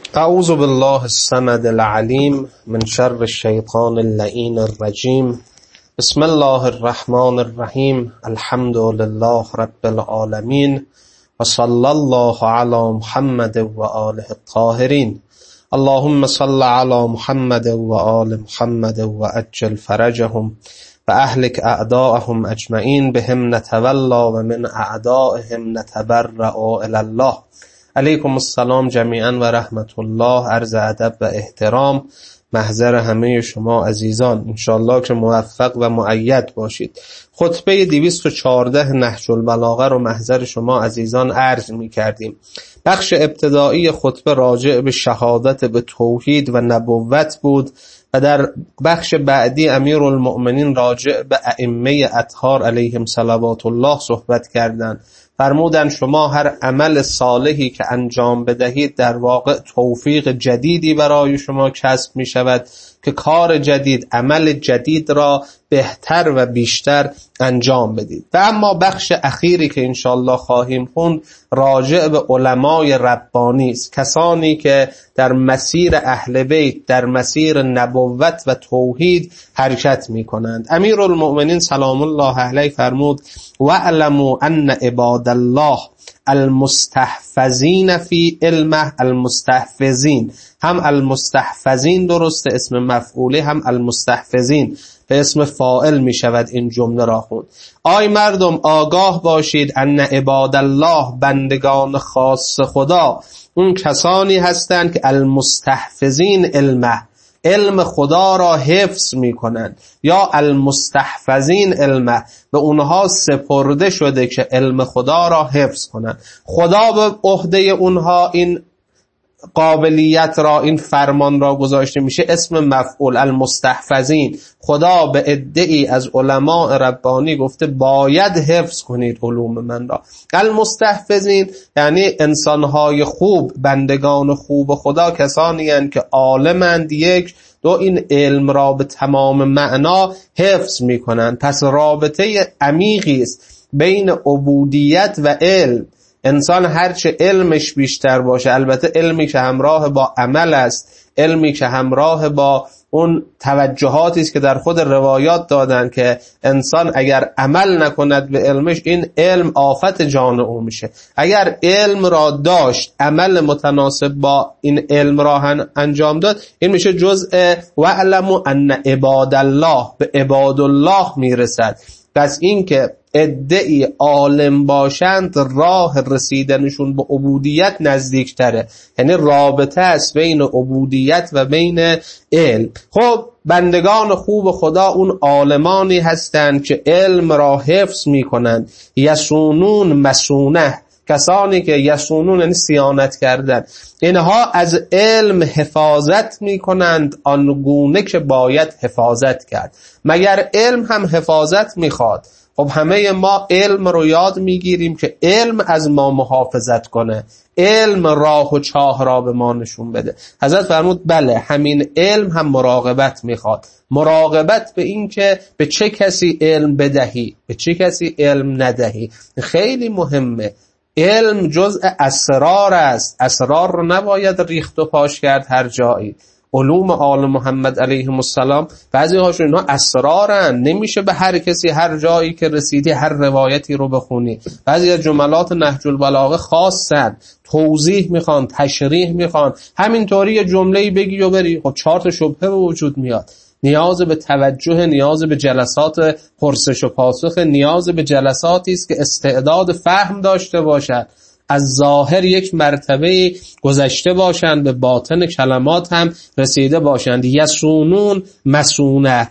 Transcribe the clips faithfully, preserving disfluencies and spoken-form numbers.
اعوذ بالله الصمد العلیم من شر الشیطان اللعین الرجیم. بسم الله الرحمن الرحیم. الحمد لله رب العالمین و صلی الله علی محمد و آله الطاهرین. اللهم صل علی محمد و آل محمد و عجل فرجهم و اهلک اعداءهم اجمعین بهم نتولا و من اعدائهم نتبرأ الی الله. علیکم السلام جمیعا و رحمت الله. عرض ادب و احترام محضر همه شما عزیزان، انشالله که موفق و مؤید باشید. خطبه دویست و چهارده نهج البلاغه رو محضر شما عزیزان عرض می کردیم. بخش ابتدایی خطبه راجع به شهادت به توحید و نبوت بود و در بخش بعدی امیرالمؤمنین راجع به ائمه اطهار علیهم صلوات الله صحبت کردند. فرمودن شما هر عمل صالحی که انجام بدهید در واقع توفیق جدیدی برای شما کسب می شود که کار جدید، عمل جدید را بهتر و بیشتر انجام بدید. و اما بخش اخیری که انشالله خواهیم خوند راجع به علمای ربانی است، کسانی که در مسیر اهل بیت، در مسیر نبوت و توحید حرکت می کنند. امیرالمؤمنین سلام الله علیه فرمود وَاعْلَمُوا أَنَّ عِبَادَ اللَّهِ المستحفظین فی علمه. المستحفظین، هم المستحفظین درست اسم مفعوله، هم المستحفظین به اسم فاعل می شود این جمله را خوند. آی مردم آگاه باشید ان عباد الله، بندگان خاص خدا اون کسانی هستند که المستحفظین علمه، علم خدا را حفظ می کنند، یا المستحفظین علمه، به اونها سپرده شده که علم خدا را حفظ کنند. خدا به عهده اونها این قابلیت را، این فرمان را گذاشته، میشه اسم مفعول المستحفظین. خدا به عده‌ای از علماء ربانی گفته باید حفظ کنید علوم من را. المستحفظین یعنی انسانهای خوب، بندگان خوب خدا کسانی هستند که عالمند، یک دو این علم را به تمام معنا حفظ میکنند. پس رابطه عمیقی است بین عبودیت و علم. انسان هرچه علمش بیشتر باشه، البته علمی که همراه با عمل است، علمی که همراه با اون توجهاتی است که در خود روایات دادن که انسان اگر عمل نکند به علمش، این علم آفت جان او میشه. اگر علم را داشت، عمل متناسب با این علم را انجام داد، این میشه جزء وَاعْلَمُوا أَنَّ عِبَادَ اللَّه، به عباد الله میرسد. پس این که ادعی عالم باشند، راه رسیدنشون به عبودیت نزدیکتره، یعنی رابطه است بین عبودیت و بین علم. خب بندگان خوب خدا اون عالمانی هستند که علم را حفظ می کنند. یسونون مسونه، کسانی که یسونون یعنی صیانت کردن، اینها از علم حفاظت می کنند آنگونه که باید حفاظت کرد. مگر علم هم حفاظت می خواد؟ خب همه ما علم رو یاد میگیریم که علم از ما محافظت کنه، علم راه و چاه را به ما نشون بده. حضرت فرمود بله، همین علم هم مراقبت میخواد. مراقبت به این که به چه کسی علم بدهی، به چه کسی علم ندهی، خیلی مهمه. علم جزء اسرار است، اسرار رو نباید ریخت و پاش کرد هر جایی. علوم آل محمد علیهم السلام بعضی هاشون اینا اسرارن، نمیشه به هر کسی هر جایی که رسیدی هر روایتی رو بخونی. بعضی از جملات نهج البلاغه خاصن، توضیح میخوان، تشریح میخوان، همینطوری یه جمله‌ای بگی و بری. خب چهار تا شبهه به وجود میاد. نیاز به توجه، نیاز به جلسات پرسش و پاسخ، نیاز به جلساتی است که استعداد فهم داشته باشد، از ظاهر یک مرتبه گذشته باشند، به باطن کلمات هم رسیده باشند. یسونون مسونه،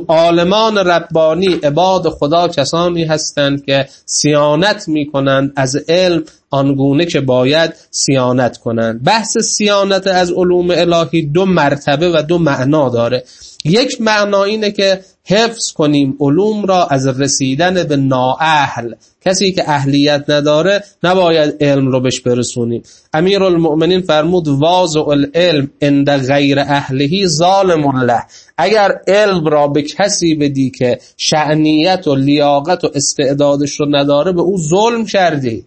عالمان ربانی عباد خدا کسانی هستند که صیانت می کنند از علم آنگونه که باید صیانت کنند. بحث صیانت از علوم الهی دو مرتبه و دو معنا داره. یک معنا اینه که حفظ کنیم علوم را از رسیدن به نااهل، کسی که اهلیت نداره نباید علم رو بهش برسونیم. امیرالمؤمنین فرمود واضع العلم عند غیر اهلهی ظالم له، اگر علم را به کسی بدی که شأنیت و لیاقت و استعدادش رو نداره، به او ظلم کردی.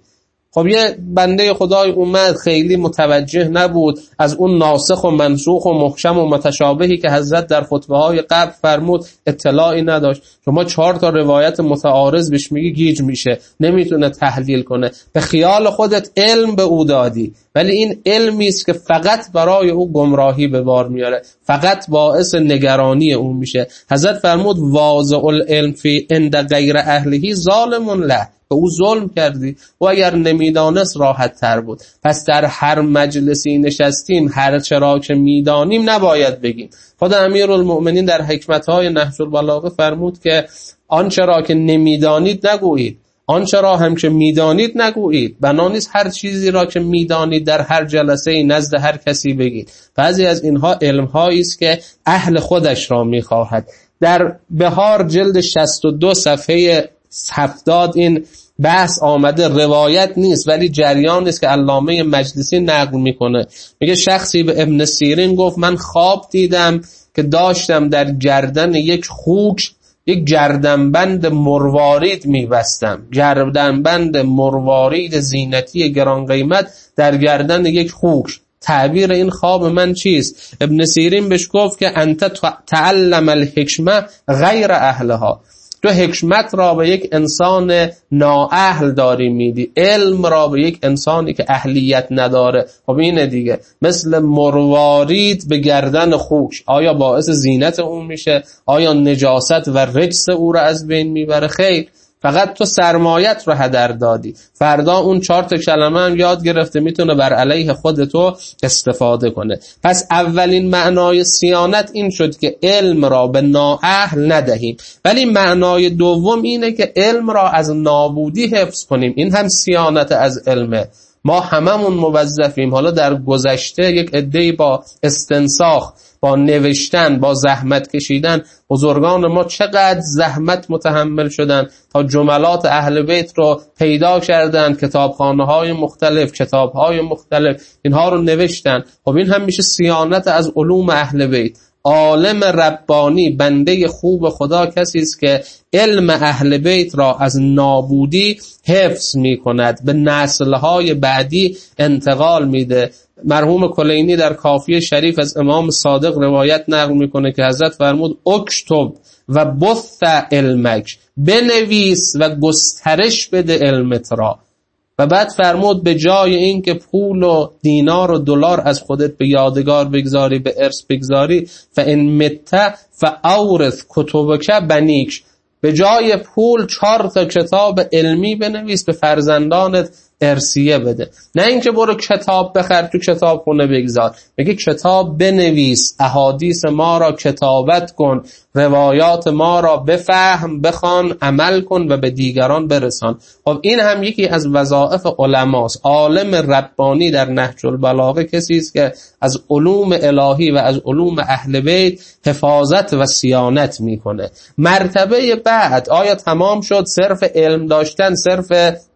خب یه بنده خدای اومد خیلی متوجه نبود از اون ناسخ و منسوخ و محکم و متشابهی که حضرت در خطبه های قبل فرمود اطلاعی نداشت. شما چهار تا روایت متعارض بهش میگی گیج میشه، نمیتونه تحلیل کنه. به خیال خودت علم به او دادی، ولی این علمی است که فقط برای او گمراهی به بار میاره، فقط باعث نگرانی او میشه. حضرت فرمود واضع العلم فی عند غیر اهلهی ظالم له، به او ظلم کردی و اگر نمیدانست راحت تر بود. پس در هر مجلسی نشستیم هر چرا که میدانیم نباید بگیم. خود امیرالمؤمنین در حکمتهای نهج البلاغه فرمود که آنچه را که نمیدانید نگویید، آنچه را هم که میدانید نگویید. بنا نیست هر چیزی را که میدانید در هر جلسه نزد هر کسی بگید. بعضی از اینها علم‌هایی است که اهل خودش را میخواهد. در بهار جلد شصت و دو صفحه هفتاد این بحث آمده، روایت نیست ولی جریان است که علامه مجلسی نقل میکنه. میگه شخصی به ابن سیرین گفت من خواب دیدم که داشتم در گردن یک خوک یک گردنبند مروارید میبستم، گردنبند مروارید زینتی گران قیمت در گردن یک خوک. تعبیر این خواب من چیست؟ ابن سیرین بهش گفت که انت تعلم الحکمه غیر اهلها، تو حکمت را به یک انسان نااهل داری میدی، علم را به یک انسانی که اهلیت نداره. خب اینه دیگه، مثل مروارید به گردن خوک. آیا باعث زینت اون میشه؟ آیا نجاست و رجس او را از بین میبره؟ خیر، فقط تو سرمایت رو هدر دادی. فردا اون چهار تا کلمه هم یاد گرفته میتونه بر علیه خودتو استفاده کنه. پس اولین معنای صیانت این شد که علم را به نااهل ندهیم، ولی معنای دوم اینه که علم را از نابودی حفظ کنیم. این هم صیانت از علمه. ما هممون موظفیم. حالا در گذشته یک عده‌ای با استنساخ، با نوشتن، با زحمت کشیدن، بزرگان ما چقدر زحمت متحمل شدن تا جملات اهل بیت رو پیدا کردن، کتابخانه‌های مختلف، کتاب‌های مختلف اینها رو نوشتن. خب این هم میشه صیانت از علوم اهل بیت. عالم ربانی، بنده خوب خدا کسی است که علم اهل بیت را از نابودی حفظ می کند، به نسل‌های بعدی انتقال میده. مرحوم کلینی در کافیه شریف از امام صادق روایت نقل میکنه که حضرت فرمود اکتب و بث علمک، بنویس و گسترش بده علمت را. و بعد فرمود به جای این که پول و دینار و دلار از خودت به یادگار بگذاری، به ارث بگذاری، فان مت فاورث کتبک بنیک، به جای پول چهار تا کتاب علمی بنویس به فرزندانت ارثیه بده. نه اینکه برو کتاب بخر تو کتابخونه بگذار. میگه کتاب بنویس، احادیث ما را کتابت کن، روایات ما را بفهم، بخوان، عمل کن و به دیگران برسان. خب این هم یکی از وظایف علماست. عالم ربانی در نهج البلاغه کسی است که از علوم الهی و از علوم اهل بیت حفاظت و صیانت میکنه. مرتبه بعد آیا تمام شد؟ صرف علم داشتن، صرف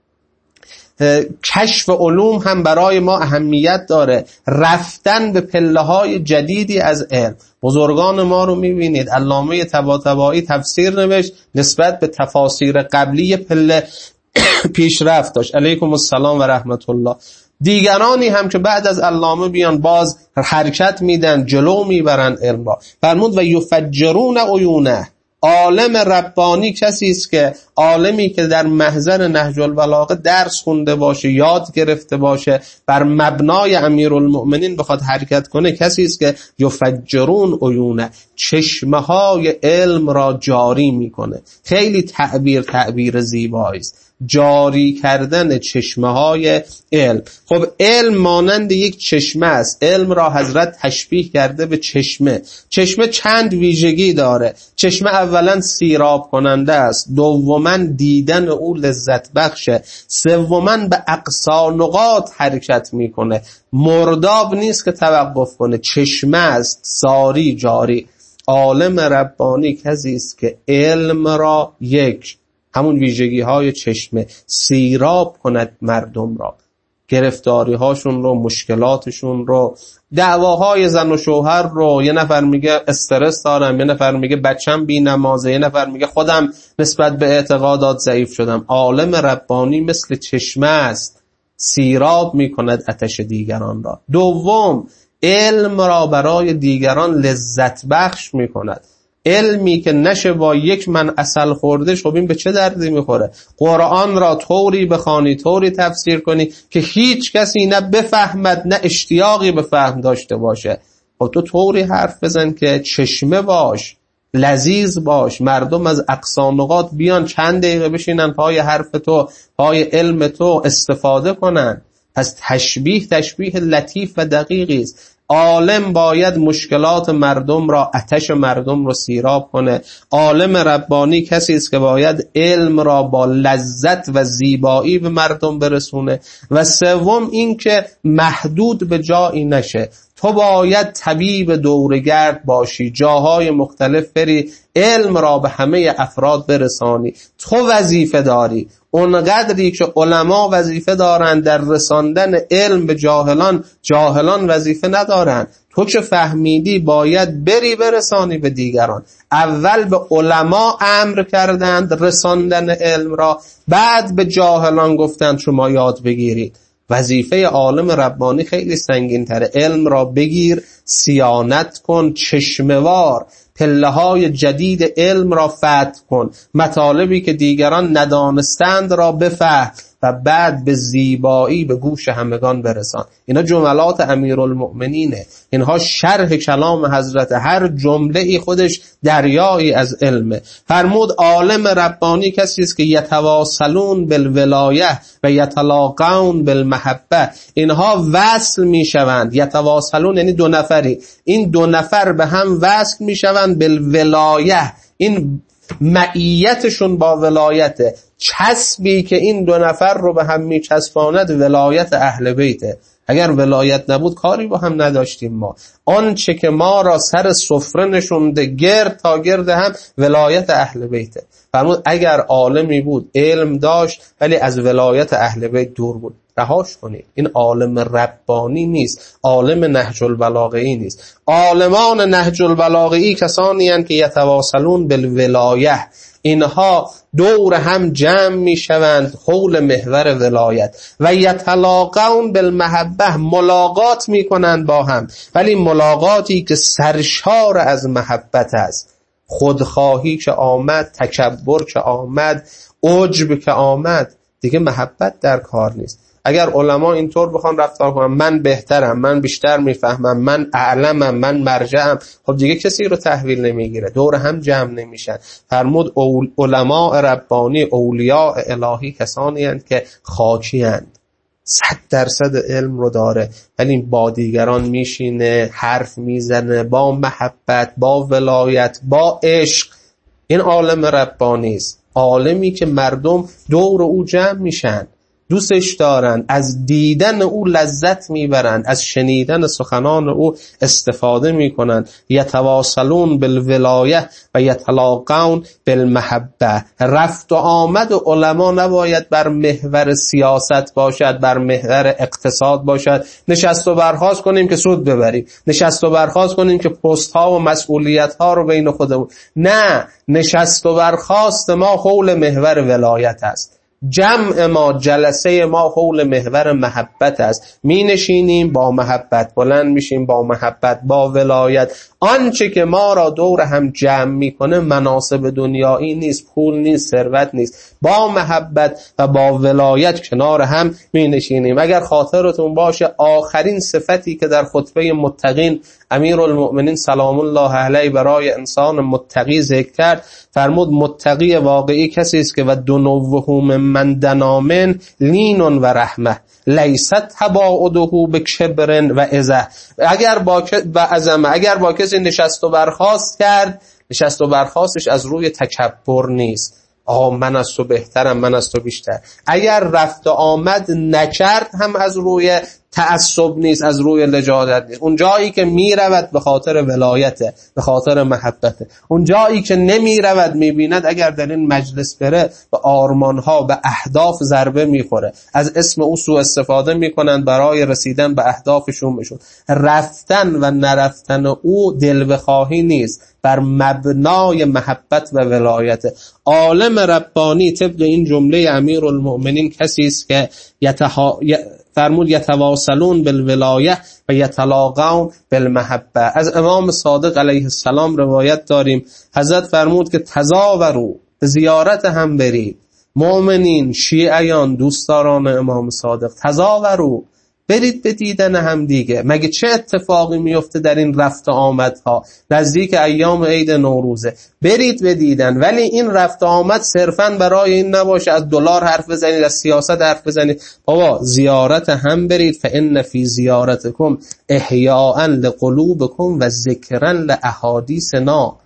کشف علوم هم برای ما اهمیت داره. رفتن به پله‌های جدیدی از علم. بزرگان ما رو میبینید، علامه طباطبایی تفسیر نوشت، نسبت به تفاسیر قبلی پله پیشرفت داشت، علیکم السلام و رحمت الله. دیگرانی هم که بعد از علامه بیان باز حرکت میدن، جلو میبرن علم را. فرمود و یفجرون عیونه. عالم ربانی کسی است که عالمی که در محضر نهج البلاغه درس خونده باشه، یاد گرفته باشه، بر مبنای امیرالمؤمنین بخواد حرکت کنه، کسی است که یفجرون عیونه، چشمه های علم را جاری میکنه. خیلی تعبیر تعبیر زیبایی است، جاری کردن چشمه های علم. خب علم مانند یک چشمه است. علم را حضرت تشبیه کرده به چشمه. چشمه چند ویژگی داره. چشمه اولا سیراب کننده است، دوما دیدن او لذت بخشه، سوما به اقصا نقاط حرکت میکنه، مرداب نیست که توقف کنه، چشمه است، ساری جاری. عالم ربانی کسی است که علم را یک، همون ویژگی های چشمه، سیراب کند مردم را، گرفتاری هاشون رو، مشکلاتشون رو، دعواهای زن و شوهر رو. یه نفر میگه استرس دارم، یه نفر میگه بچم بی نمازه، یه نفر میگه خودم نسبت به اعتقادات ضعیف شدم. عالم ربانی مثل چشمه است. سیراب میکند آتش دیگران را. دوم، علم را برای دیگران لذت بخش میکند. علمی که نشه با یک من عسل خورده، خب این به چه دردی میخوره؟ قرآن را طوری بخوانی، طوری تفسیر کنی که هیچ کسی نه بفهمد نه اشتیاقی به فهم داشته باشه. خب تو طوری حرف بزن که چشمه باش، لذیذ باش، مردم از اقصا نقاط بیان چند دقیقه بشینن پای حرف تو، پای علم تو استفاده کنن. پس تشبیه تشبیه لطیف و دقیقی است. عالم باید مشکلات مردم را، آتش مردم را سیراب کنه. عالم ربانی کسی است که باید علم را با لذت و زیبایی به مردم برسونه. و سوم این که محدود به جایی نشه. تو باید طبیب دورگرد باشی، جاهای مختلف بری، علم را به همه افراد برسانی. تو وظیفه داری. اونقدری که علما وظیفه دارن در رساندن علم به جاهلان، جاهلان وظیفه ندارن. تو که فهمیدی باید بری برسانی به دیگران. اول به علما امر کردند رساندن علم را، بعد به جاهلان گفتند شما یاد بگیرید. وظیفه عالم ربانی خیلی سنگین تره. علم را بگیر، صیانت کن، چشموار پله های جدید علم را فتح کن، مطالبی که دیگران ندانستند را بفهم و بعد به زیبایی به گوش همگان برسان. اینا جملات امیرالمؤمنینه، اینها شرح کلام حضرت، هر جمله ای خودش دریایی از علمه. فرمود عالم ربانی کسی است که یتواصلون بالولایه و یتلاقون بالمحبه. اینها وصل میشوند. یتواصلون یعنی دو نفری، این دو نفر به هم وصل میشوند بالولایه. این معیتشون با ولایته، چسبی که این دو نفر رو به هم میچسباند ولایت اهل بیته. اگر ولایت نبود کاری با هم نداشتیم ما. آنچه که ما را سر سفره نشونده گرد تا گرد هم ولایت اهل بیته. فرمود اگر عالمی بود علم داشت ولی از ولایت اهل بیت دور بود، رهاش کنید. این عالم ربانی نیست، عالم نهج البلاغه‌ای نیست. عالمان نهج البلاغه‌ای کسانی هستند که یتواصلون بالولایه، اینها دور هم جمع می شوند حول محور ولایت. و یتلاقون بالمحبه، ملاقات می کنند با هم، ولی ملاقاتی که سرشار از محبت است. خودخواهی که آمد، تکبر که آمد، عجب که آمد، دیگه محبت در کار نیست. اگر علما اینطور بخوان رفتار کنن، من بهترم، من بیشتر میفهمم، من اعلمم، من مرجعم، خب دیگه کسی رو تحویل نمیگیره، دور هم جمع نمیشن. فرمود علما ربانی، اولیاء الهی کسانی هستند که خاکی هستند، صد درصد علم رو داره ولی با دیگران میشینه، حرف میزنه با محبت، با ولایت، با عشق. این عالم ربانی است، عالمی که مردم دور او جمع میشن، دوستش دارن، از دیدن او لذت میبرن، از شنیدن سخنان او استفاده میکنن. یتواصلون بالولایه و یتلاقون بالمحبه. رفت و آمد و علما نباید بر محور سیاست باشد، بر محور اقتصاد باشد. نشست و برخاست کنیم که سود ببریم، نشست و برخاست کنیم که پست ها و مسئولیت ها رو بین خودمون. نه، نشست و برخاست ما حول محور ولایت است. جمع ما، جلسه ما حول محور محبت است. می نشینیم با محبت، بلند میشیم با محبت، با ولایت. آنچه که ما را دور هم جمع میکنه مناصب دنیایی نیست، پول نیست، ثروت نیست. با محبت و با ولایت کنار هم می نشینیم. اگر خاطرتون باشه آخرین صفتی که در خطبه متقین امیرالمؤمنین سلام الله علیه برای انسان متقی ذکر کرد، فرمود متقی واقعی کسی است که و دنوهم من دنامن لین و رحمه لیست تباعده بکبر و عزه. اگر با و عظمه، اگر با کسی نشست و برخاست کرد، نشست و برخاستش از روی تکبر نیست، آه من از تو بهترم، من از تو بیشتر. اگر رفت و آمد نکرد هم از روی تعصب نیست، از روی لجاجت نیست. اون جایی که میرود به خاطر ولایته، به خاطر محبته. اون جایی که نمیرود میبیند اگر در این مجلس بره به آرمانها، به اهداف ضربه میخوره، از اسم او سوء استفاده میکنند برای رسیدن به اهدافشون بشون. رفتن و نرفتن او دل بخواهی نیست، بر مبنای محبت و ولایت. عالم ربانی طبق این جمله امیرالمؤمنین کسی است که یتها... فرمود یتواصلون بالولایه و یتلاقون بالمحبه. از امام صادق علیه السلام روایت داریم، حضرت فرمود که تزاورو، به زیارت هم برید، مؤمنین، شیعیان، دوستداران امام صادق، تزاورو، برید به دیدن هم دیگه. مگه چه اتفاقی میفته در این رفت آمدها؟ نزدیک ایام عید نوروزه، برید به دیدن. ولی این رفت آمد صرفاً برای این نباشه از دلار حرف بزنید، از سیاست حرف بزنید. بابا زیارت هم برید. فإن فی زیارتکم احیاء لقلوبکم و ذکرا لاحادیثنا.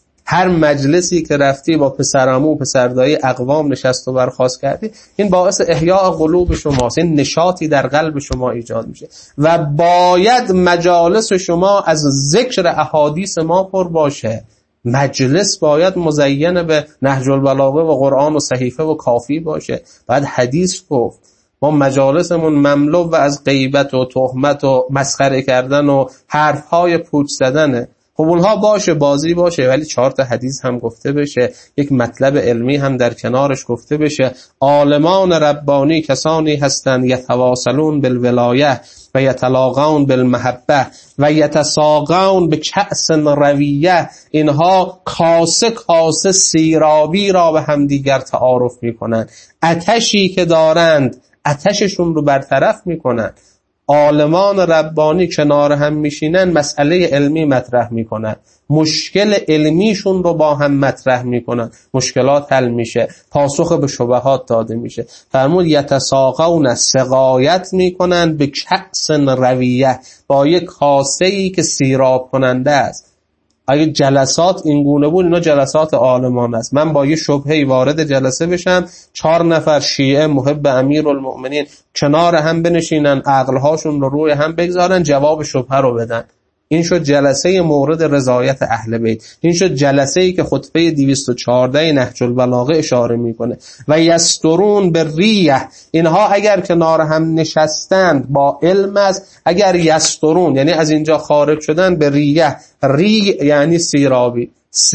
هر مجلسی که رفتی با پسرعمو، پسردایی، اقوام نشست و برخاست کردی، این باعث احیاء قلوب شماست، این نشاطی در قلب شما ایجاد میشه. و باید مجالس شما از ذکر احادیث ما پر باشه. مجلس باید مزین به نهج البلاغه و قرآن و صحیفه و کافی باشه. باید حدیث گفت. ما مجالسمون مملو و از غیبت و تهمت و مسخره کردن و حرفهای پوچ زدنه. خب اونها باشه، بازی باشه، ولی چهار تا حدیث هم گفته بشه، یک مطلب علمی هم در کنارش گفته بشه. عالمان ربانی کسانی هستند یتواصلون بالولایه و یتلاقون بالمحبه و یتساقون به کأس رویه. اینها کاسه کاسه سیرابی را به همدیگر تعارف میکنند. آتشی که دارند آتششون رو برطرف میکنند. عالمان ربانی کنار هم میشینن، مسئله علمی مطرح میکنن، مشکل علمیشون رو با هم مطرح میکنن، مشکلات حل میشه، پاسخ به شبهات داده میشه. فرمود یتساقون، سقایت میکنن به کأس رویه، با یک کاسه‌ای که سیراب کننده است. اگه جلسات این گونه بود، اینا جلسات عالمان است. من با یه شبهه‌ای وارد جلسه بشم، چهار نفر شیعه محب امیرالمؤمنین کنار هم بنشینن، عقلهاشون رو روی هم بگذارن، جواب شبهه رو بدن. این شد جلسه مورد رضایت اهل بیت. این شد جلسه‌ای که خطبه دویست و چهارده نهج البلاغه اشاره میکنه. و یسترون به ریه، اینها اگر کنار هم نشستند با علم است، اگر یسترون یعنی از اینجا خارج شدن، به ریه، ری یعنی سیرابی،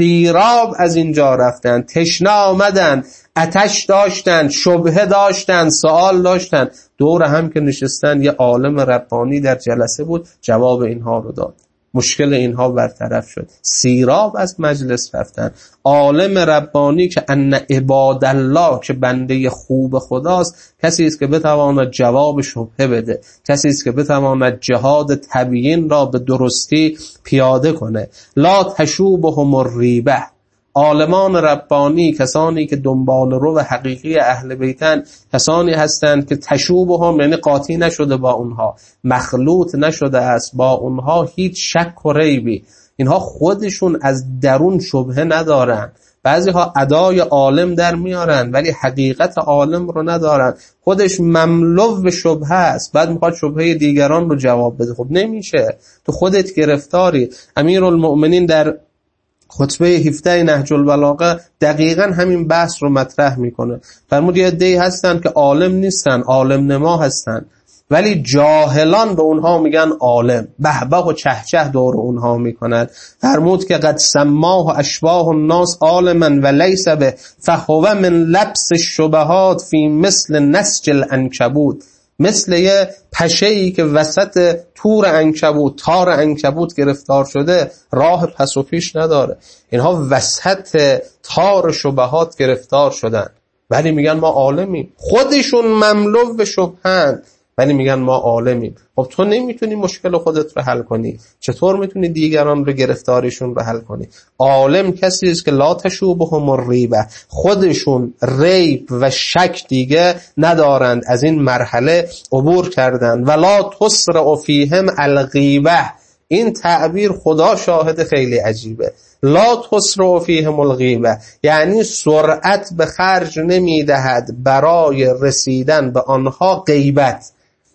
سیراب از اینجا رفتن، تشنه آمدن، آتش داشتن، شبهه داشتن، سوال داشتن، دور هم که نشستن یه عالم ربانی در جلسه بود، جواب اینها رو داد، مشکل اینها برطرف شد، سیراب از مجلس رفتن. عالم ربانی که ان عباد الله، که بنده خوب خداست، کسی است که بتواند جواب شبهه بده، کسی است که بتواند جهاد تبیین را به درستی پیاده کنه. لا تشوبهم الریبه. عالمان ربانی کسانی که دنبال رو و حقیقی اهل بیتن، کسانی هستند که تشوبهم یعنی قاطی نشده با اونها، مخلوط نشده است با اونها هیچ شک و ریبی. اینها خودشون از درون شبهه ندارن. بعضی ها ادای عالم در میارن ولی حقیقت عالم رو ندارن، خودش مملو به شبهه است، بعد میخواد شبهه دیگران رو جواب بده. خب نمیشه، تو خودت گرفتاری. امیرالمؤمنین در خطبه هفده نهج البلاغه دقیقاً همین بحث رو مطرح میکنه. فرمود یه عده‌ای هستن که عالم نیستن، عالم نما هستن، ولی جاهلان به اونها میگن عالم، بهبه و چهچه دور اونها میکنند. فرمود که قد سماه اشباه الناس عالما و لیس به فهو من لبس الشبهات فی مثل نسج العنکبوت. مثل یه پشه‌ای که وسط تور عنکبوت، تار عنکبوت گرفتار شده، راه پس و پیش نداره. اینها وسط تار شبهات گرفتار شدن ولی میگن ما عالمیم. خودشون مملو به شبهند ولی میگن ما عالمیم. خب تو نمیتونی مشکل خودت رو حل کنی، چطور میتونی دیگران رو گرفتاریشون رو حل کنی؟ عالم کسی است که لا تشوبهم الریبه، خودشون ریب و شک دیگه ندارند، از این مرحله عبور کردند. ولا تسرع فیهم الغیبه. این تعبیر خدا شاهد خیلی عجیبه. لا تسرع فیهم الغیبه یعنی سرعت به خرج نمیدهد برای رسیدن به آنها غیبت.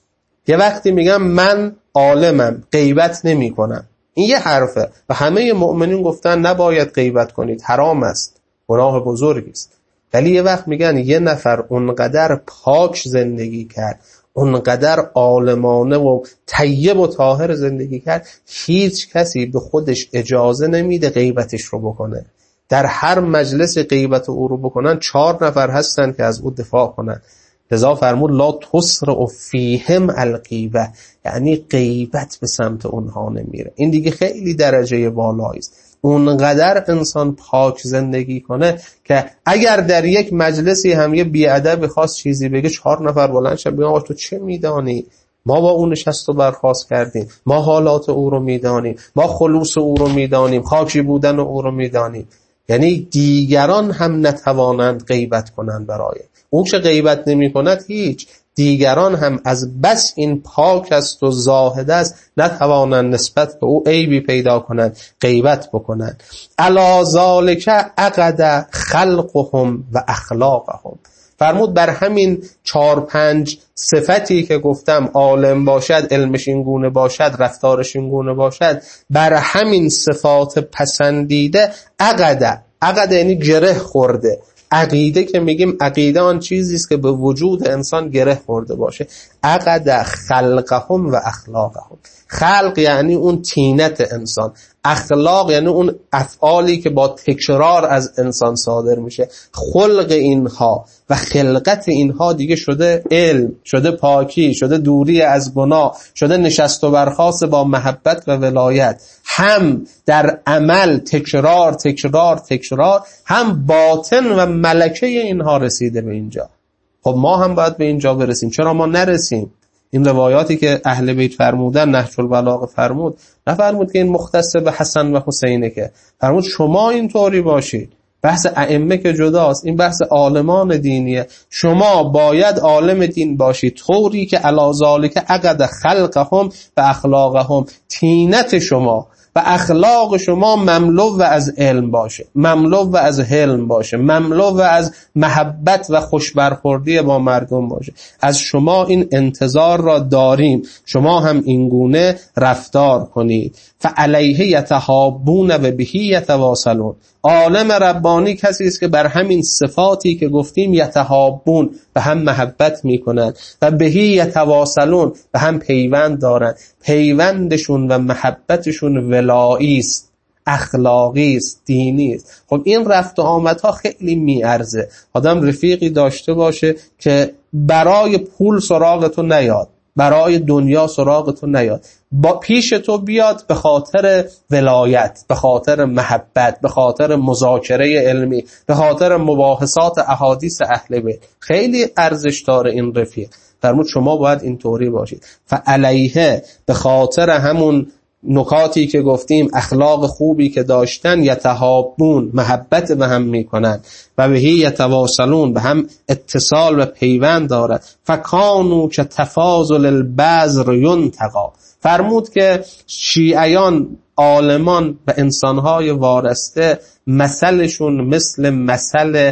یه وقتی میگم من عالمم غیبت نمی کنم، این یه حرفه و همه مؤمنین گفتن نباید غیبت کنید، حرام است، گناه بزرگی است. ولی یه وقت میگن یه نفر اونقدر پاک زندگی کرد، اونقدر عالمانه و طیب و طاهر زندگی کرد، هیچ کسی به خودش اجازه نمیده غیبتش رو بکنه. در هر مجلس غیبت او رو بکنن چهار نفر هستن که از او دفاع کنن. لذا فرمود لا تسرع فیهم الغیبه، یعنی غیبت به سمت اونها نمیره. این دیگه خیلی درجه بالایی است. اونقدر انسان پاک زندگی کنه که اگر در یک مجلسی هم یه بیادب خاص چیزی بگه، چهار نفر بلند شن بگن آقا تو چه میدانی؟ ما با اون نشست و برخاست کردیم، ما حالات او رو میدانیم، ما خلوص او رو میدانیم، خاکی بودن او رو میدانیم. یعنی دیگران هم نتوانند غیبت کنند برای اون که غیبت نمی کند هیچ. دیگران هم از بس این پاک است و زاهد است نتوانند نسبت به او عیبی پیدا کنند، غیبت بکنند. علی ذالک عقد خلقهم و اخلاقهم. فرمود بر همین چار پنج صفتی که گفتم، عالم باشد، علمش این گونه باشد، رفتارش این گونه باشد، بر همین صفات پسندیده عقد، عقد یعنی گره خورده. عقیده که میگیم عقیده آن چیزی است که به وجود انسان گره خورده باشه. عقد خلقهم و اخلاقهم. خلق یعنی اون طینت انسان، اخلاق یعنی اون افعالی که با تکرار از انسان صادر میشه. خلق اینها و خلقت اینها دیگه شده علم، شده پاکی، شده دوری از گناه، شده نشست و برخاست با محبت و ولایت. هم در عمل تکرار تکرار تکرار، هم باطن و ملکه اینها رسیده به اینجا. خب ما هم باید به اینجا برسیم. چرا ما نرسیم؟ این روایاتی که اهل بیت فرمودن، نهج البلاغه فرمود، نفرمود که این مختص به حسن و حسینه، که فرمود شما اینطوری باشید. بحث ائمه که جداست، این بحث عالمان دینیه. شما باید عالم دین باشید طوری که علی ذالک عقد خلقهم و اخلاقهم، طینت شما و اخلاق شما مملو و از علم باشه، مملو و از حلم باشه، مملو و از محبت و خوشبرخوردی با مردم باشه. از شما این انتظار را داریم، شما هم اینگونه رفتار کنید. فعلیه یتحابون و بهی یتواصلون. عالم ربانی کسی است که بر همین صفاتی که گفتیم یتحابون، به هم محبت میکنند، و بهی یتواصلون، به هم پیوند دارند. پیوندشون و محبتشون ولایی است، اخلاقی است، دینی است. خب این رفت و آمدها خیلی میارزه آدم رفیقی داشته باشه که برای پول سراغ تو نیاد، برای دنیا سراغ تو نیاد، با پیش تو بیاد به خاطر ولایت، به خاطر محبت، به خاطر مذاکره علمی، به خاطر مباحثات احادیث اهل بیت. خیلی ارزش داره این رفیق. فرمود شما باید اینطوری باشید. فعلیه، به خاطر همون نکاتی که گفتیم، اخلاق خوبی که داشتن، یتحابون، محبت به هم میکنن، و بهی یتواصلون، به هم اتصال و پیوند دارد. فکانو که تفاضل البذر ینتقا. فرمود که شیعیان، عالمان و انسانهای وارسته مثلشون مثل مثل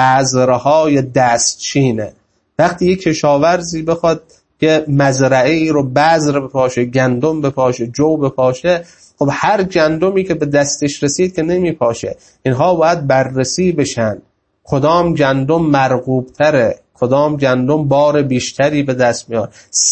بذرهای دستچینه. وقتی یک کشاورزی بخواد که مزرعه‌ای رو بذر بپاشه، گندم بپاشه، جو بپاشه، خب هر گندمی که به دستش رسید که نمیپاشه. اینها باید بررسی بشن، کدام گندم مرغوب تره، کدام گندم بار بیشتری به دست میاد،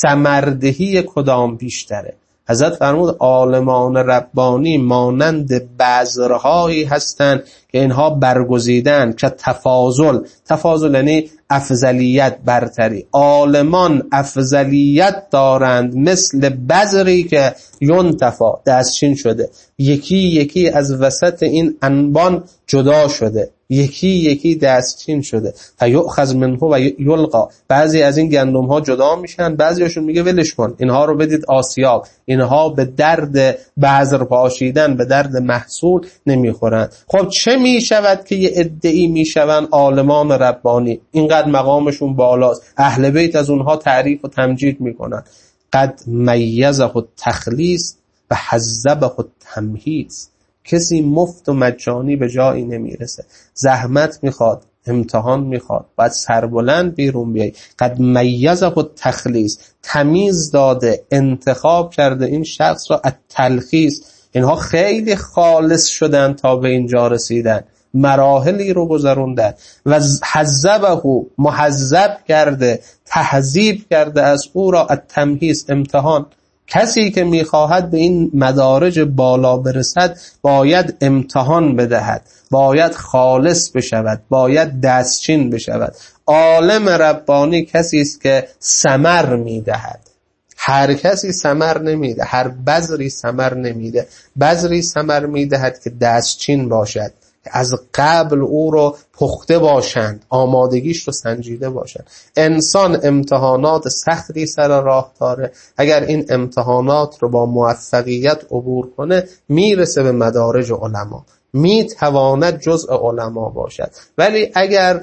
ثمردهی کدام بیشتره. حضرت فرمود عالمان ربانی مانند بذرهایی هستند که اینها برگزیدن، که تفاضل، تفاضل یعنی افضلیت، برتری. عالمان افضلیت دارند مثل بذری که ینتفا، دستچین شده، یکی یکی از وسط این انبان جدا شده، یکی یکی دستچین شده. فیؤخذ منه و یلقا. بعضی از این گندم ها جدا میشن، بعضیشون میگه ولش کن، اینها رو بدید آسیاب، اینها به درد بذر پاشیدن، به درد محصول نمیخورن. خب چه میشود که یه عده‌ای میشون عالمان ربانی، اینقدر مقامشون بالاست، اهل بیت از اونها تعریف و تمجید میکنن؟ قد میزه التخلیص و حذبه التمهیز. کسی مفت و مجانی به جایی نمیرسه، زحمت میخواد، امتحان میخواد، باید سربلند بیرون بیای. قد میزه التخلیص، تمیز داده، انتخاب کرده این شخص را از تلخیص. اینها خیلی خالص شدن تا به اینجا رسیدن، مراحلی رو گذروندن و حذبه، محذب کرده، تهذیب کرده از او را از تمهیز، امتحان. کسی که میخواهد به این مدارج بالا برسد باید امتحان بدهد، باید خالص بشود، باید دستچین بشود. عالم ربانی کسی است که ثمر میدهد. هر کسی ثمر نمیده، هر بذری ثمر نمیده. بذری ثمر میدهد که دستچین باشد، از قبل او رو پخته باشند، آمادگیش رو سنجیده باشند. انسان امتحانات سختی سر راه داره، اگر این امتحانات رو با موفقیت عبور کنه میرسه به مدارج علما، میتواند جزء علما باشد. ولی اگر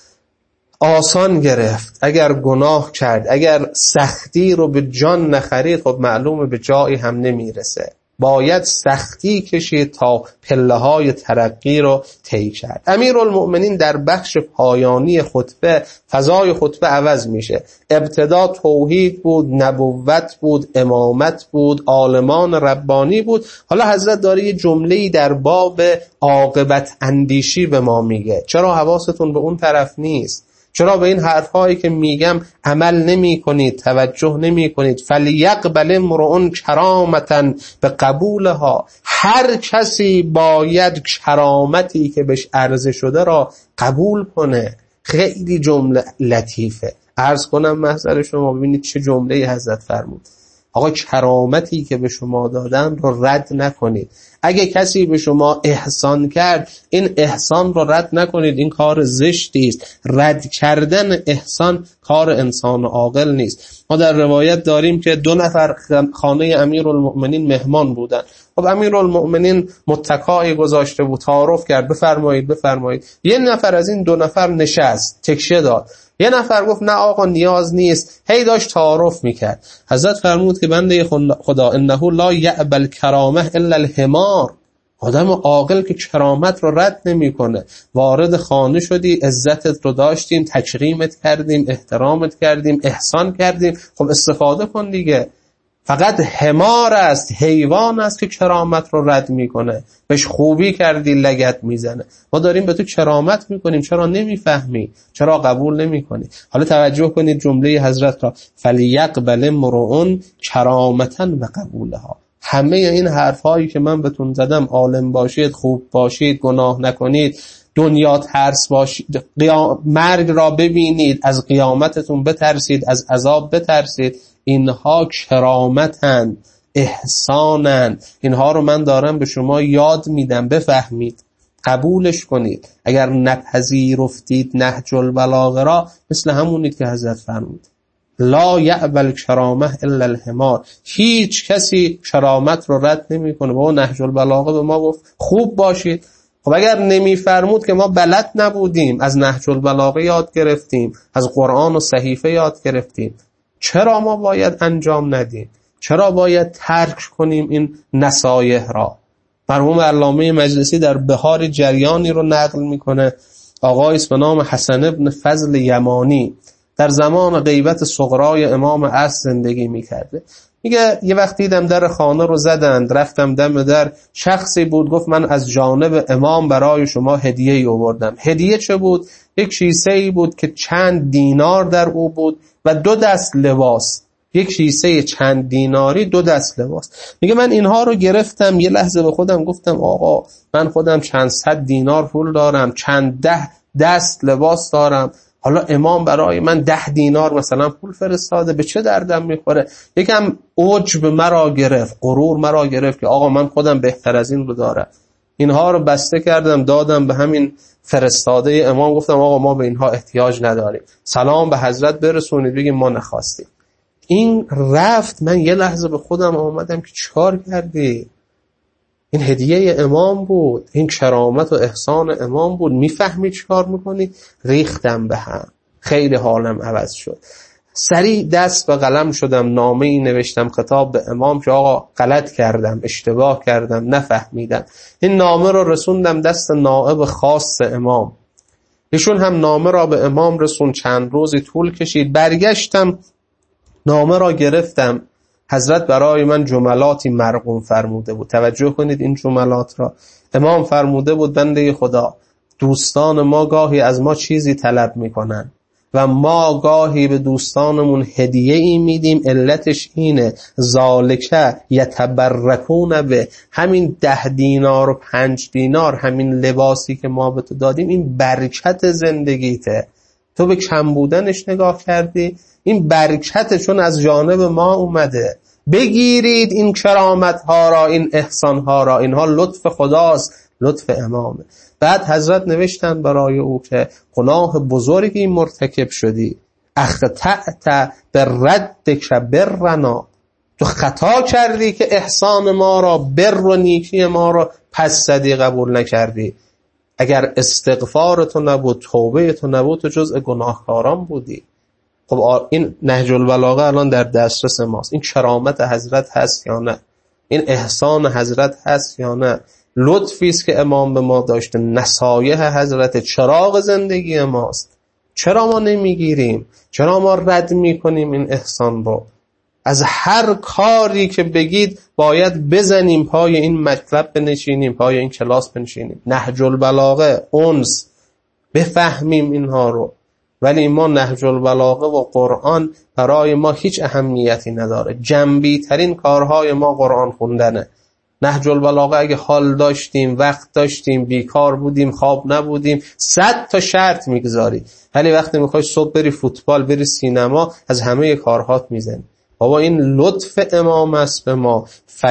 آسان گرفت، اگر گناه کرد، اگر سختی رو به جان نخرید، خب معلومه به جایی هم نمیرسه. باید سختی کشید تا پله های ترقی رو طی کرد. امیرالمؤمنین در بخش پایانی خطبه، فضای خطبه عوض میشه. ابتدا توحید بود، نبوت بود، امامت بود، عالمان ربانی بود. حالا حضرت داره یه جمله‌ای در باب عاقبت اندیشی به ما میگه. چرا حواستون به اون طرف نیست؟ چرا به این حرفایی که میگم عمل نمی کنید، توجه نمی کنید؟ فلیقبل امرؤ کرامة، به قبولها. هر کسی باید کرامتی که بهش عرضه شده را قبول کنه. خیلی جمله لطیفه. عرض کنم محضر شما ببینید چه جمله حضرت فرمود. آقا کرامتی که به شما دادن رو رد نکنید. اگه کسی به شما احسان کرد، این احسان رو رد نکنید. این کار زشتی است. رد کردن احسان کار انسان عاقل نیست. ما در روایت داریم که دو نفر خانه امیرالمؤمنین مهمان بودن. خب امیرالمؤمنین متکای گذاشته بود، تعارف کرد بفرمایید بفرمایید. یه نفر از این دو نفر نشست، تکیه داد. یه نفر گفت نه آقا نیاز نیست، هی داشت تعارف میکرد. حضرت فرمود که بنده خدا انه لا یعبل کرامه الا الحمار. آدم عاقل که کرامت رو رد نمیکنه. وارد خانه شدی، عزتت رو داشتیم، تکریمت کردیم، احترامت کردیم، احسان کردیم، خب استفاده کن دیگه. فقط حمار است، حیوان است که کرامت رو رد میکنه. بهش خوبی کردی لگد میزنه. ما داریم به تو کرامت میکنیم، چرا نمیفهمی؟ چرا قبول نمیکنی؟ حالا توجه کنید جمله حضرت را، فلیقبل امرؤ کرامة و قبولها. همه این حرفایی که من بهتون زدم، عالم باشید، خوب باشید، گناه نکنید، دنیا ترس باشید، قیام... مرگ را ببینید، از قیامتتون بترسید، از عذاب بترسید، اینها کرامتند، احسانند. اینها رو من دارم به شما یاد میدم، بفهمید، قبولش کنید. اگر نپذیرفتید نهج البلاغه را، مثل همونید که حضرت فرمود لا یعبل کرامه الا الحمار. هیچ کسی کرامت رو رد نمی کنه. با نهج البلاغه به ما گفت خوب باشید. خب اگر نمی فرمود که ما بلد نبودیم، از نهج البلاغه یاد گرفتیم، از قرآن و صحیفه یاد گرفتیم، چرا ما باید انجام ندیم؟ چرا باید ترک کنیم این نصایح را؟ مرحوم علامه مجلسی در بهار جریانی رو نقل میکنه. آقایی است به نام حسن ابن فضل یمانی، در زمان غیبت صغرای امام عصر زندگی میکرده. میگه یه وقت دیدم در خانه رو زدند، رفتم دم در، شخصی بود گفت من از جانب امام برای شما هدیه‌ای آوردم. هدیه چه بود؟ یک کیسه‌ای بود که چند دینار در او بود و دو دست لباس. یک کیسه چند دیناری، دو دست لباس. میگه من اینها رو گرفتم، یه لحظه به خودم گفتم آقا من خودم چند صد دینار پول دارم، چند ده دست لباس دارم، حالا امام برای من ده دینار مثلا پول فرستاده، به چه دردم میخوره؟ یکم عجب مرا گرفت، غرور مرا گرفت که آقا من خودم بهتر از این رو دارم. اینها رو بسته کردم دادم به همین فرستاده امام، گفتم آقا ما به اینها احتیاج نداریم، سلام به حضرت برسونید بگیم ما نخواستیم. این رفت. من یه لحظه به خودم آمدم که چیکار کردی؟ این هدیه امام بود، این کرامت و احسان امام بود، میفهمی چیکار میکنی؟ ریختم به هم، خیلی حالم عوض شد. سریع دست به قلم شدم، نامه ای نوشتم خطاب به امام که آقا غلط کردم، اشتباه کردم، نفهمیدم. این نامه رو رسوندم دست نائب خاص امام. ایشون هم نامه را به امام رسون، چند روزی طول کشید. برگشتم نامه را گرفتم، حضرت برای من جملاتی مرقوم فرموده بود. توجه کنید این جملات را. امام فرموده بود بنده خدا، دوستان ما گاهی از ما چیزی طلب میکنن و ما گاهی به دوستانمون هدیه ای میدیم، علتش اینه ذالکه یتبرکون به، همین ده دینار و پنج دینار، همین لباسی که ما به تو دادیم این برکت زندگیته. تو به کم بودنش نگاه کردی؟ این برکت چون از جانب ما اومده. بگیرید این کرامت ها را، این احسان ها را، اینها لطف خداست، لطف امامه. بعد حضرت نوشتن برای او که گناه بزرگی مرتکب شدی، اخطأت بردک برنا، تو خطا کردی که احسان ما را، بر و نیکی ما را پس زدی، قبول نکردی. اگر استغفار تو نبود، توبه تو نبود، تو جزء گناهکاران بودی. خب این نهج البلاغه الان در دسترس ماست. این کرامت حضرت هست یا نه؟ این احسان حضرت هست یا نه؟ لطفی است که امام به ما داشته، نصایح حضرت چراغ زندگی ماست. چرا ما نمیگیریم؟ چرا ما رد میکنیم این احسان رو؟ از هر کاری که بگید باید بزنیم پای این مطلب بنشینیم، پای این کلاس بنشینیم. نهج البلاغه، انس، بفهمیم اینها رو. ولی ما نهج البلاغه و قرآن برای ما هیچ اهمیتی نداره. جنبی ترین کارهای ما قرآن خوندنه. نهج البلاغه اگه حال داشتیم، وقت داشتیم، بیکار بودیم، خواب نبودیم، صد تا شرط میگذاری. ولی وقتی میخوای صبح بری فوتبال، بری سینما، از همه کارهات میزنی. بابا این لطف امام است به ما.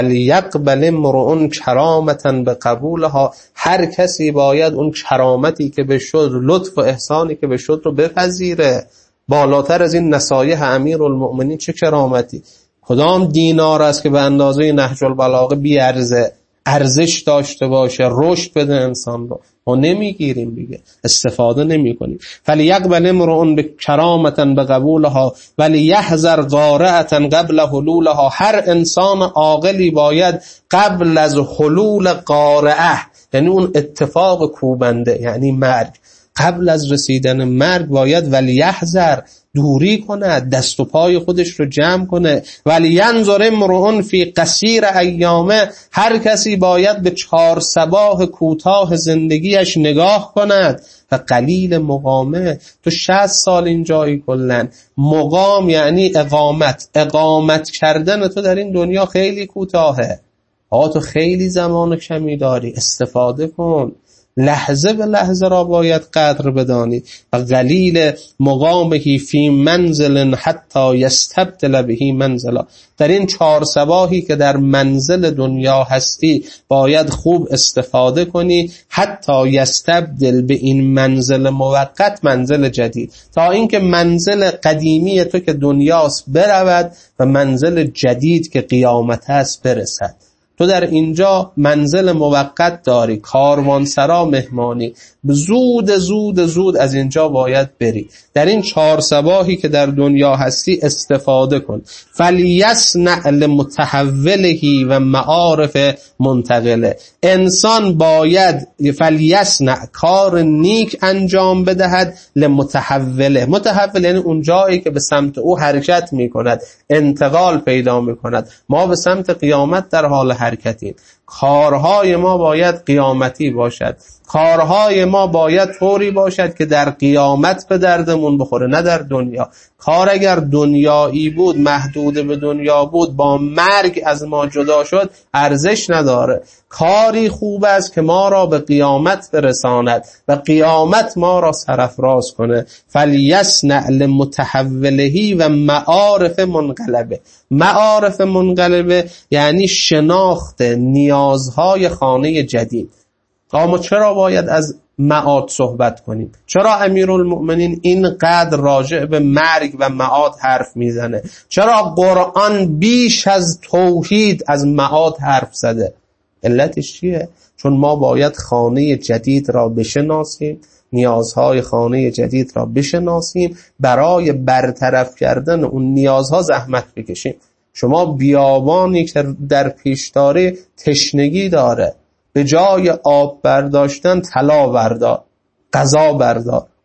فلیقبل امرؤ کرامتا به قبولها، هر کسی باید اون کرامتی که بشد، لطف و احسانی که بشد رو بپذیره. بالاتر از این نصایح امیرالمؤمنین چه کرامتی؟ کدام دینار است که به اندازه نهج البلاغه بی ارزه، ارزش داشته باشه، رشد بده انسان رو؟ ما نمیگیریم دیگه، استفاده نمی کنیم. فلیقبل امرؤ بکرامتا بقبولها ولیحذر قارعة قبل حلولها، هر انسان عاقلی باید قبل از حلول قارعه، یعنی اون اتفاق کوبنده، یعنی مرگ، قبل از رسیدن مرگ باید ولیحذر، دوری کنه، دست و پای خودش رو جمع کنه. ولی ینظر امرؤ فی قصیر ایامه، هر کسی باید به چهار صباح کوتاه زندگیش نگاه کند. و قلیل مقامه، تو شصت سال اینجایی کلن. مقام یعنی اقامت، اقامت کردن تو در این دنیا خیلی کوتاهه. آقا تو خیلی زمان کمی داری، استفاده کن. لحظه به لحظه را باید قدر بدانی. و قلیل مقامهی فی منزل حتی یستبدل بهی منزلا، در این چهار صباحی که در منزل دنیا هستی باید خوب استفاده کنی، حتی یستبدل به این منزل موقت منزل جدید، تا اینکه منزل قدیمی تو که دنیاست برود و منزل جدید که قیامت است برسد. تو در اینجا منزل موقت داری، کاروانسرا مهمانی، زود زود زود از اینجا باید بری. در این چهار صباحی که در دنیا هستی استفاده کن. فلیصنع لمتحوله و معارف منتقله، انسان باید فلیصنع، کار نیک انجام بدهد، لمتحوله، متحول یعنی اون جایی که به سمت او حرکت می کند، انتقال پیدا می کند. ما به سمت قیامت در حال حرکتیم. کارهای ما باید قیامتی باشد، کارهای ما باید طوری باشد که در قیامت به دردمون بخوره، نه در دنیا. کار اگر دنیایی بود، محدود به دنیا بود، با مرگ از ما جدا شد، ارزش نداره. کاری خوب است که ما را به قیامت برساند و قیامت ما را سرافراز کنه. فلیصنع لمتحوله و معارف منقلبه. معارف منقلبه یعنی شناخت نیازهای خانه جدید. اما چرا باید از معاد صحبت کنیم؟ چرا امیرالمؤمنین اینقدر راجع به مرگ و معاد حرف میزنه؟ چرا قرآن بیش از توحید از معاد حرف زده؟ علتش چیه؟ چون ما باید خانه جدید را بشناسیم، نیازهای خانه جدید را بشناسیم، برای برطرف کردن اون نیازها زحمت بکشیم. شما بیابانی که در پیش داره تشنگی داره، به جای آب برداشتن طلا بردار، غذا بردار.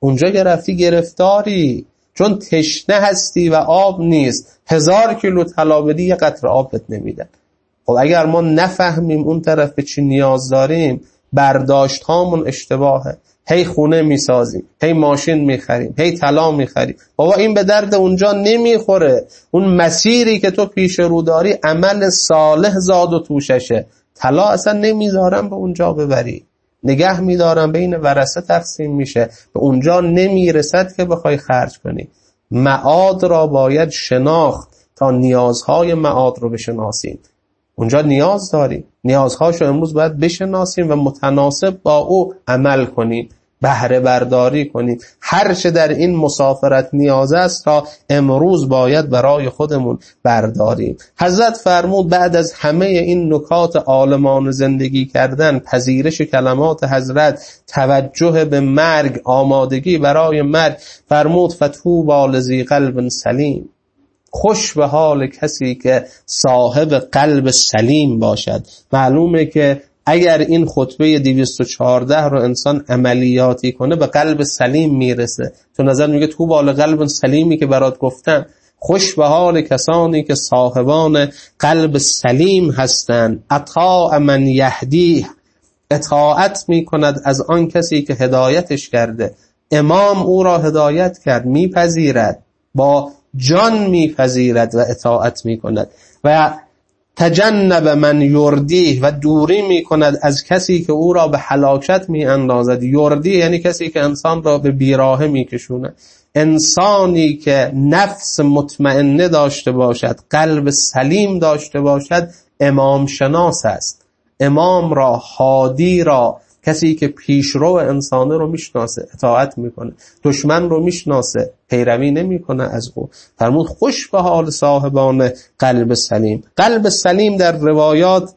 اونجا که رفتی گرفتاری، چون تشنه هستی و آب نیست. هزار کیلو طلا بدی یه قطره آب بهت نمیدن. خب اگر ما نفهمیم اون طرف به چی نیاز داریم، برداشت هامون اشتباهه. هی خونه میسازیم، هی ماشین میخریم، هی طلا میخریم. بابا این به درد اونجا نمیخوره. اون مسیری که تو پیش رو داری عمل صالح زاد و توششه. طلا اصلا نمیذارم به اونجا ببری، نگه میدارم بین ورثه تقسیم میشه، به اونجا نمیرسد که بخوای خرج کنی. معاد را باید شناخت تا نیازهای معاد رو بشناسیم. اونجا نیاز داریم، نیازهاشو امروز باید بشناسیم و متناسب با او عمل کنیم، بهره برداری کنیم. هر چه در این مسافرت نیاز است تا امروز باید برای خودمون برداریم. حضرت فرمود بعد از همه این نکات عالمان زندگی کردن، پذیرش کلمات حضرت، توجه به مرگ، آمادگی برای مرگ، فرمود فطوبی لذی قلب سلیم. خوش به حال کسی که صاحب قلب سلیم باشد. معلومه که اگر این خطبه دویست و چهارده رو انسان عملیاتی کنه به قلب سلیم میرسه. تو نظر میگه تو بال قلب سلیمی که برات گفتم. خوش به حال کسانی که صاحبان قلب سلیم هستند. اطاع من یهدیه، اطاعت میکند از آن کسی که هدایتش کرده. امام او را هدایت کرد، میپذیرد، با جان میپذیرد و اطاعت میکند. و تجنب من یردیه، و دوری میکند از کسی که او را به هلاکت میاندازد. یردی یعنی کسی که انسان را به بیراهه میکشونه. انسانی که نفس مطمئنه داشته باشد، قلب سلیم داشته باشد، امام شناس است. امام را، هادی را، کسی که پیشرو انسانه رو میشناسه، اطاعت میکنه. دشمن رو میشناسه، پیروی نمیکنه از او. فرمود خوش به حال صاحبان قلب سلیم. قلب سلیم در روایات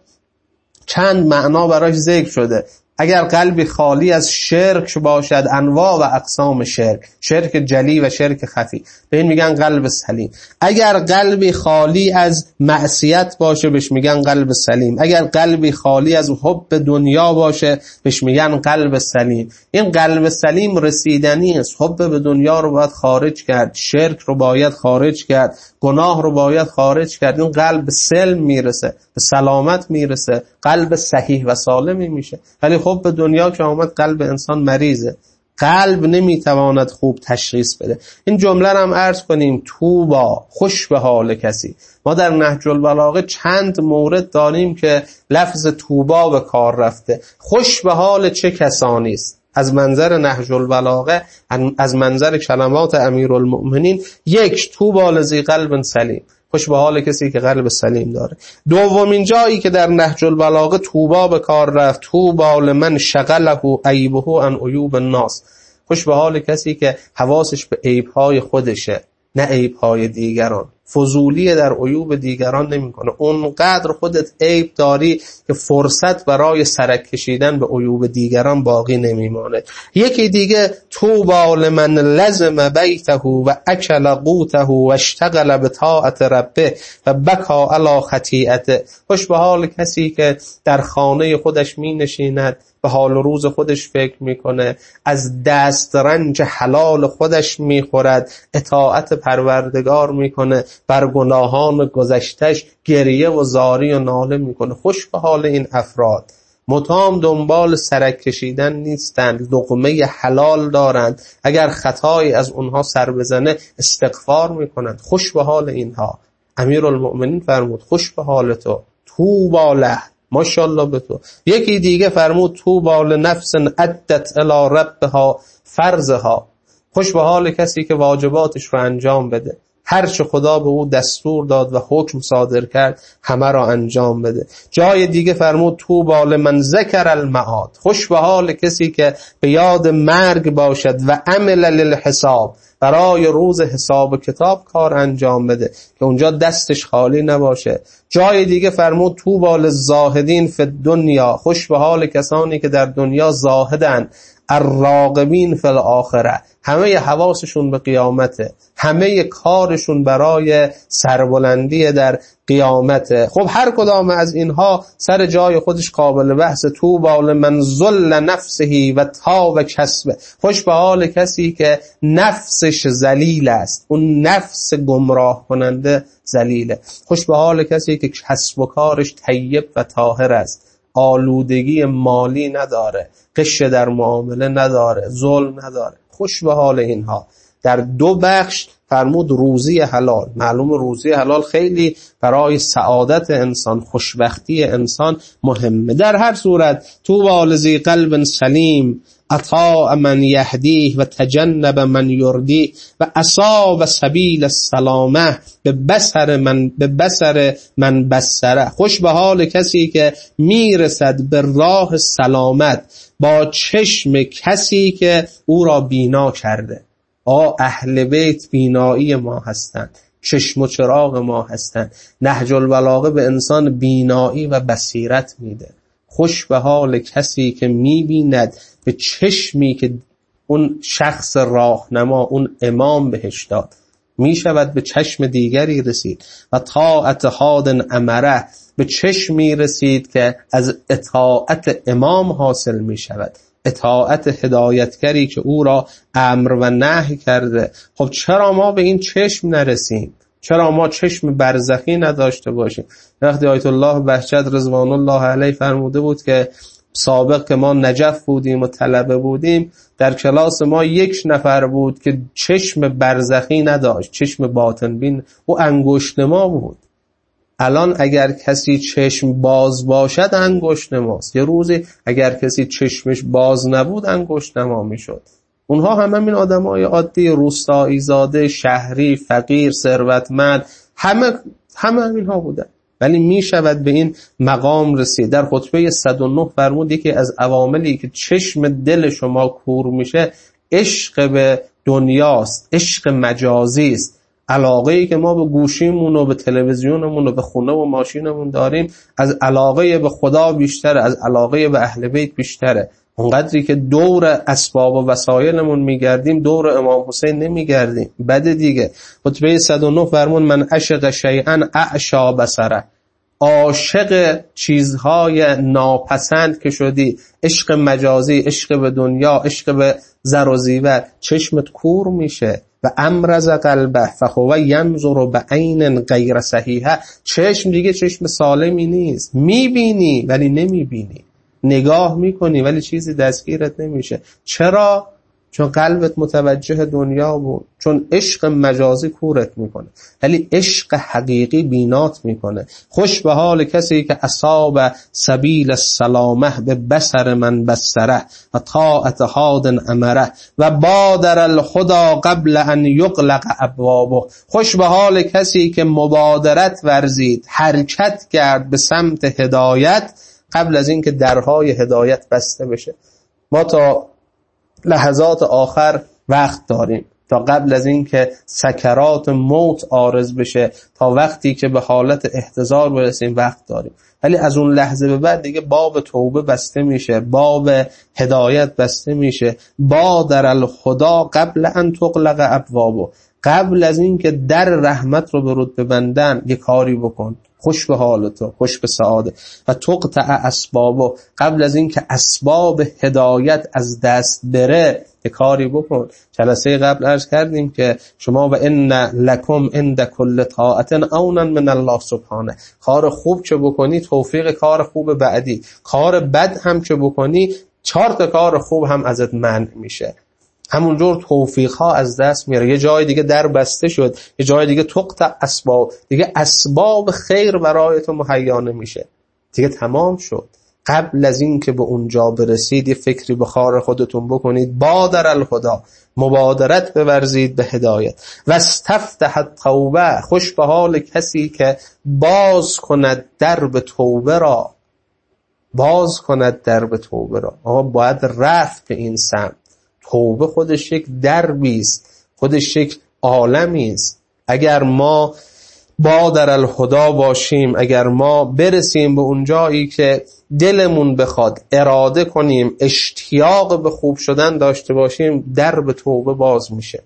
چند معنا براش ذکر شده. اگر قلبی خالی از شرک باشد، انواع و اقسام شرک، شرک جلی و شرک خفی، به این میگن قلب سلیم. اگر قلبی خالی از معصیت باشه، بهش میگن قلب سلیم. اگر قلبی خالی از حب دنیا باشه، بهش میگن قلب سلیم. این قلب سلیم رسیدنی است. حب به دنیا رو باید خارج کرد، شرک رو باید خارج کرد، گناه رو باید خارج کرد. این قلب سلم میرسه، به سلامت میرسه، قلب صحیح و سالمی میشه. ولی خب به دنیا که آمد قلب انسان مریضه، قلب نمیتواند خوب تشخیص بده. این جمله رو هم عرض کنیم، توبا، خوش به حال کسی. ما در نهج البلاغه چند مورد داریم که لفظ توبا به کار رفته. خوش به حال چه کسانی است؟ از منظر نهج البلاغه، از منظر کلمات امیرالمؤمنین، یک، توبا لذی قلب سلیم، خوش به حال کسی که قلب سلیم داره. دومین جایی که در نهج البلاغه توبا به کار رفت، توبا لمن شغله عیبه عن عیوب الناس، خوش به حال کسی که حواسش به عیب‌های خودشه، نه عیب‌های دیگران. فضولی در عیوب دیگران نمی‌کنه. اونقدر خودت عیب داری که فرصت برای سرک کشیدن به عیوب دیگران باقی نمیمانه. یکی دیگه، توبا لمن لزم بیته و اکل قوته و اشتغل بطاعت ربه و بکا علی خطیئته، خوش به حال کسی که در خانه خودش می نشیند، به حال و روز خودش فکر میکنه، از دست رنج حلال خودش میخورد، اطاعت پروردگار میکنه، بر گناهان گذشتش گریه و زاری و ناله میکنه. خوش به حال این افراد. مدام دنبال سرک کشیدن نیستند، لقمه حلال دارند، اگر خطایی از اونها سر بزنه استغفار میکنند. خوش به حال اینها. امیرالمؤمنین فرمود خوش به حال تو، توبا له، ماشاءالله به تو. یکی دیگه فرمود توبا لنفس ادت الی ربها فرضها، خوش به حال کسی که واجباتش رو انجام بده، هر چه خدا به او دستور داد و حکم صادر کرد همه را انجام بده. جای دیگه فرمود توبا لمن ذکر المعاد، خوش به حال کسی که به یاد مرگ باشد و عمل للحساب، برای روز حساب و کتاب کار انجام بده که اونجا دستش خالی نباشه. جای دیگه فرمود توبا للزاهدین فی الدنیا، خوش به حال کسانی که در دنیا زاهدن، الراغبین فی الاخره، همه حواسشون به قیامته، همه کارشون برای سربلندی در قیامته. خب هر کدام از اینها سر جای خودش قابل بحث. طوبی لمن ذل نفسه و طاب کسبه. خوش به حال کسی که نفسش ذلیل است، اون نفس گمراه کننده ذلیله. خوش به حال کسی که کسب و کارش طیب و طاهر است، آلودگی مالی نداره، غش در معامله نداره، ظلم نداره. خوش به حال اینها. در دو بخش فرمود روزی حلال. معلوم روزی حلال خیلی برای سعادت انسان، خوشبختی انسان مهمه. در هر صورت طوبی لذی قلب سلیم اطاع من یهدیه و تجنب من یردیه و اصاب سبیل السلامه به بصر من به بصر من بصره. خوش به حال کسی که میرسد به راه سلامت با چشم کسی که او را بینا کرده. آ اهل بیت بینایی ما هستند، چشم و چراغ ما هستند. نهج البلاغه به انسان بینایی و بصیرت میده. خوش به حال کسی که میبیند به چشمی که اون شخص راهنما، اون امام بهش داد. میشود به چشم دیگری رسید. و طاعت هاد امره، به چشمی رسید که از اطاعت امام حاصل میشود، اطاعت هدایتگری که او را امر و نهی کرده. خب چرا ما به این چشم نرسیم؟ چرا ما چشم برزخی نداشته باشیم؟ وقتی آیت الله بهجت رضوان الله علیه فرموده بود که سابق که ما نجف بودیم و طلبه بودیم، در کلاس ما یک نفر بود که چشم برزخی نداشت، چشم باطن بین، او انگشت ما بود. الان اگر کسی چشم باز باشد انگشت ماست. یه روزی اگر کسی چشمش باز نبود انگشت ما میشد. اونها هم همین آدمای عادی، روستایی زاده، شهری، فقیر، ثروتمند، همه همه اینها بودن. ولی می شود به این مقام رسید. در خطبه صد و نه فرمود یکی از عواملی که چشم دل شما کور میشه عشق به دنیاست، عشق مجازی است. علاقه‌ای که ما به گوشیمون و به تلویزیونمون و به خونه و ماشینمون داریم از علاقه به خدا بیشتره، از علاقه به اهل بیت بیشتره. اونقدری که دور اسباب و وسایلمون میگردیم دور امام حسین نمیگردیم. بده دیگه. خطبه صد و نه فرمون من عشق شیئا اعشا بصره. عاشق چیزهای ناپسند که شدی، عشق مجازی، عشق به دنیا، عشق به زر و زیور، چشمت کور میشه. و امرز قلبه فهو ینظر بعین غیر صحیحه. چشم دیگه چشم سالمی نیست. میبینی ولی نمیبینی، نگاه میکنی ولی چیزی دستگیرت نمیشه. چرا؟ چون قلبت متوجه دنیا بود، چون عشق مجازی کورت میکنه ولی عشق حقیقی بینات میکنه. خوش به حال کسی که اصاب سبیل السلامه به بصر من بصره و طاعت هاد امره و بادر الخدا قبل ان یغلق ابوابه. خوش به حال کسی که مبادرت ورزید، حرکت کرد به سمت هدایت قبل از اینکه درهای هدایت بسته بشه. ما تا لحظات آخر وقت داریم، تا قبل از این که سکرات موت عارض بشه، تا وقتی که به حالت احتضار برسیم وقت داریم. ولی از اون لحظه به بعد دیگه باب توبه بسته میشه، باب هدایت بسته میشه. بادر الخدا قبل ان تغلق ابوابه. قبل از این که در رحمت رو برود ببندن یه کاری بکن. خوش به حال تو، خوش به سعادت. و تقطع اسبابو. قبل از این که اسباب هدایت از دست بره یه کاری بکن. جلسه قبل عرض کردیم که شما و ان لکم عند کل طاعت اونا من الله سبحانه. کار خوب که بکنی توفیق کار خوب بعدی، کار بد هم که بکنی چهار تا کار خوب هم ازت منع میشه. همونجور توفیق ها از دست میره. یه جای دیگه در بسته شد، یه جای دیگه تقطع اسباب، دیگه اسباب خیر برای تو مهیا نمیشه، دیگه تمام شد. قبل از این که به اونجا برسید یه فکری به کار خودتون بکنید. بادر الهدا، مبادرت بورزید به هدایت. و استفتح التوبه. خوش به حال کسی که باز کند درب توبه را، باز کند درب توبه را. آقا باید رفت به این سمت. توبه خودش یک دربی است، خودش یک عالمی است. اگر ما با در الهدا باشیم، اگر ما برسیم به اون جایی که دلمون بخواد، اراده کنیم، اشتیاق به خوب شدن داشته باشیم، درب توبه باز میشه.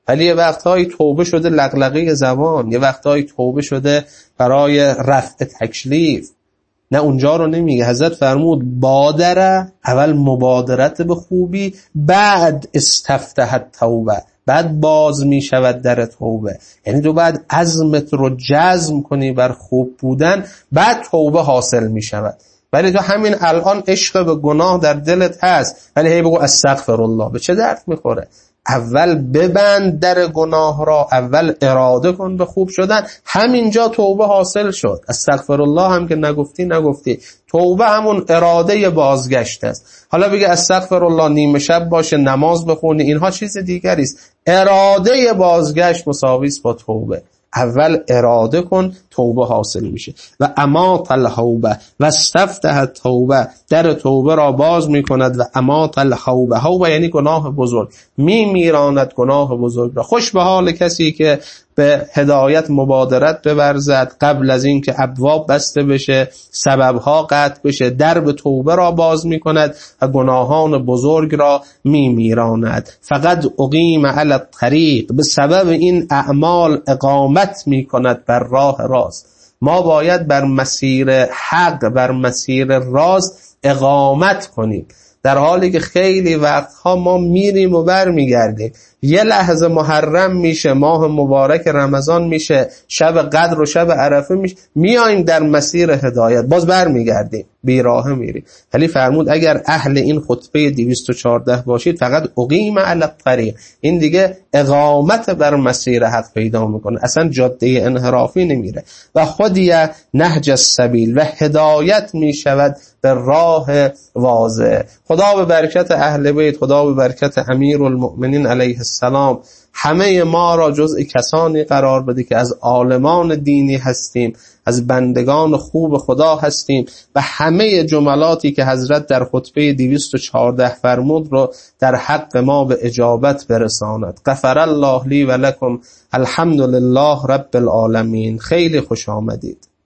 ولی یه وقتهایی توبه شده لغلقه زبان، یه وقتهایی توبه شده برای رفع تکلیف. نه اونجا رو نمیگه. حضرت فرمود بادره، اول مبادرت به خوبی، بعد استفتح توبه، بعد باز می شود در توبه. یعنی تو بعد عزمت رو جزم کنی بر خوب بودن، بعد توبه حاصل می شود. ولی تو همین الان عشق به گناه در دلت هست، ولی هی بگو استغفر الله، به چه درد میخوره؟ اول ببند در گناه را، اول اراده کن به خوب شدن، همینجا توبه حاصل شد. استغفر الله هم که نگفتی نگفتی، توبه همون اراده بازگشت است. حالا بگه استغفر الله نیمه شب باشه، نماز بخونی، اینها چیز دیگری است. اراده بازگشت مساوی است با توبه. اول اراده کن، توبه حاصل میشه. و امات الحوبه و استفتح توبه، در توبه را باز میکند. و امات الحوبه، حوبه یعنی گناه بزرگ، میمیراند گناه بزرگ را. خوش به حال کسی که به هدایت مبادرت بورزد قبل از این که ابواب بسته بشه، سببها قطع بشه، درب توبه را باز میکند و گناهان بزرگ را میمیراند. فقط اقیم علی الطریق، به سبب این اعمال اقامت میکند بر راه راست. ما باید بر مسیر حق، بر مسیر راست اقامت کنیم، در حالی که خیلی وقتها ما میریم و بر میگردیم. یه لحظه محرم میشه، ماه مبارک رمضان میشه، شب قدر و شب عرفه میشه، میایم در مسیر هدایت، باز بر میگردیم، بیراه میریم. ولی فرمود اگر اهل این خطبه دویست و چهارده باشید، فقط اقیم علی الطریق، این دیگه اقامت بر مسیر حق پیدا میکنه، اصلا جاده انحرافی نمیره. و خودیه نهج السبیل، و هدایت میشود به راه واضح. خدا به برکت اهل بیت، خدا به برکت امیرالمؤمنین علیه السلام همه ما را جزء کسانی قرار بده که از عالمان دینی هستیم، از بندگان خوب خدا هستیم و همه جملاتی که حضرت در خطبه دویست و چهارده فرمود رو در حق ما به اجابت برساند. غفر الله لی و لکم، الحمدلله رب العالمین. خیلی خوش آمدید.